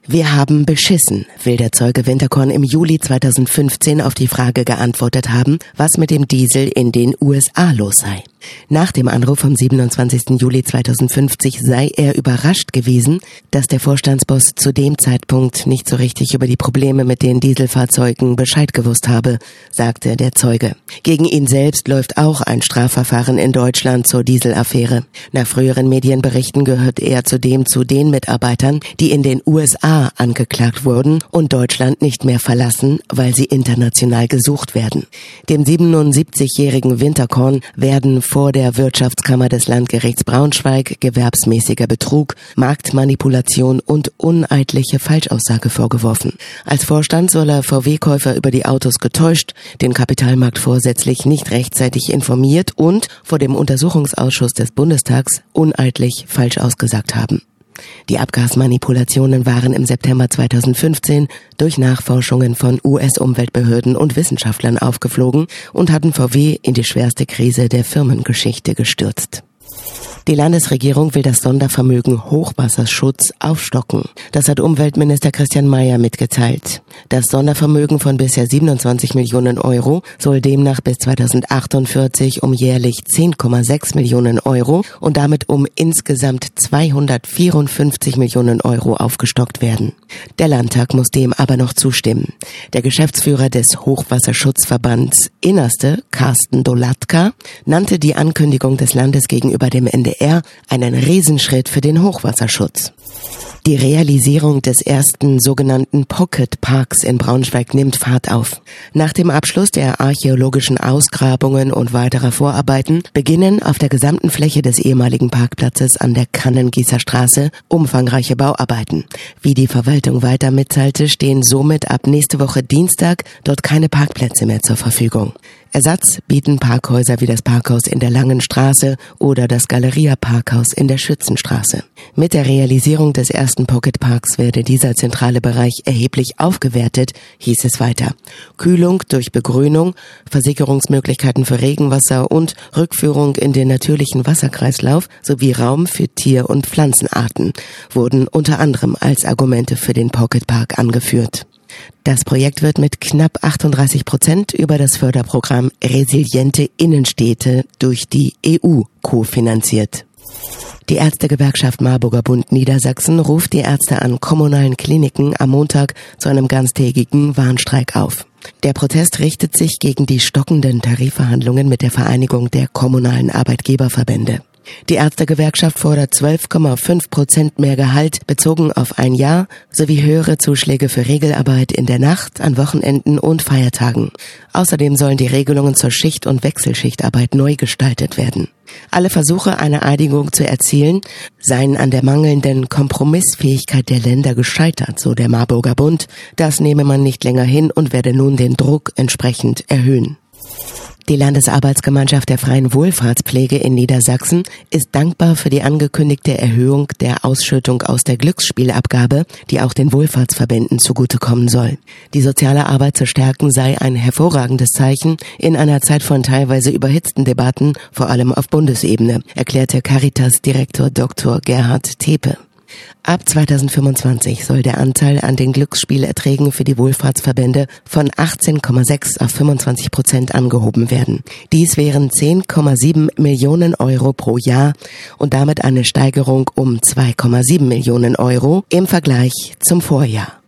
Wir haben beschissen, will der Zeuge Winterkorn im Juli 2015 auf die Frage geantwortet haben, was mit dem Diesel in den USA los sei. Nach dem Anruf vom 27. Juli 2050 sei er überrascht gewesen, dass der Vorstandsboss zu dem Zeitpunkt nicht so richtig über die Probleme mit den Dieselfahrzeugen Bescheid gewusst habe, sagte der Zeuge. Gegen ihn selbst läuft auch ein Strafverfahren in Deutschland zur Dieselaffäre. Nach früheren Medienberichten gehört er zudem zu den Mitarbeitern, die in den USA angeklagt wurden und Deutschland nicht mehr verlassen, weil sie international gesucht werden. Dem 77-jährigen Winterkorn werden vor der Wirtschaftskammer des Landgerichts Braunschweig gewerbsmäßiger Betrug, Marktmanipulation und uneidliche Falschaussage vorgeworfen. Als Vorstand soll er VW-Käufer über die Autos getäuscht, den Kapitalmarkt vorsätzlich nicht rechtzeitig informiert und vor dem Untersuchungsausschuss des Bundestags uneidlich falsch ausgesagt haben. Die Abgasmanipulationen waren im September 2015 durch Nachforschungen von US-Umweltbehörden und Wissenschaftlern aufgeflogen und hatten VW in die schwerste Krise der Firmengeschichte gestürzt. Die Landesregierung will das Sondervermögen Hochwasserschutz aufstocken. Das hat Umweltminister Christian Mayer mitgeteilt. Das Sondervermögen von bisher 27 Millionen Euro soll demnach bis 2048 um jährlich 10,6 Millionen Euro und damit um insgesamt 254 Millionen Euro aufgestockt werden. Der Landtag muss dem aber noch zustimmen. Der Geschäftsführer des Hochwasserschutzverbands Innerste, Carsten Dolatka, nannte die Ankündigung des Landes gegenüber dem NDR einen Riesenschritt für den Hochwasserschutz. Die Realisierung des ersten sogenannten Pocket Parks in Braunschweig nimmt Fahrt auf. Nach dem Abschluss der archäologischen Ausgrabungen und weiterer Vorarbeiten beginnen auf der gesamten Fläche des ehemaligen Parkplatzes an der Kannengießer Straße umfangreiche Bauarbeiten. Wie die Verwaltung weiter mitteilte, stehen somit ab nächste Woche Dienstag dort keine Parkplätze mehr zur Verfügung. Ersatz bieten Parkhäuser wie das Parkhaus in der Langen Straße oder das Galeria Parkhaus in der Schützenstraße. Mit der Realisierung des ersten Pocket Parks werde dieser zentrale Bereich erheblich aufgewertet, hieß es weiter. Kühlung durch Begrünung, Versickerungsmöglichkeiten für Regenwasser und Rückführung in den natürlichen Wasserkreislauf sowie Raum für Tier- und Pflanzenarten wurden unter anderem als Argumente für den Pocket Park angeführt. Das Projekt wird mit knapp 38% über das Förderprogramm Resiliente Innenstädte durch die EU kofinanziert. Die Ärztegewerkschaft Marburger Bund Niedersachsen ruft die Ärzte an kommunalen Kliniken am Montag zu einem ganztägigen Warnstreik auf. Der Protest richtet sich gegen die stockenden Tarifverhandlungen mit der Vereinigung der kommunalen Arbeitgeberverbände. Die Ärztegewerkschaft fordert 12,5% mehr Gehalt bezogen auf ein Jahr sowie höhere Zuschläge für Regelarbeit in der Nacht, an Wochenenden und Feiertagen. Außerdem sollen die Regelungen zur Schicht- und Wechselschichtarbeit neu gestaltet werden. Alle Versuche, eine Einigung zu erzielen, seien an der mangelnden Kompromissfähigkeit der Länder gescheitert, so der Marburger Bund. Das nehme man nicht länger hin und werde nun den Druck entsprechend erhöhen. Die Landesarbeitsgemeinschaft der freien Wohlfahrtspflege in Niedersachsen ist dankbar für die angekündigte Erhöhung der Ausschüttung aus der Glücksspielabgabe, die auch den Wohlfahrtsverbänden zugutekommen soll. Die soziale Arbeit zu stärken sei ein hervorragendes Zeichen in einer Zeit von teilweise überhitzten Debatten, vor allem auf Bundesebene, erklärte Caritas-Direktor Dr. Gerhard Tepe. Ab 2025 soll der Anteil an den Glücksspielerträgen für die Wohlfahrtsverbände von 18,6 auf 25% angehoben werden. Dies wären 10,7 Millionen Euro pro Jahr und damit eine Steigerung um 2,7 Millionen Euro im Vergleich zum Vorjahr.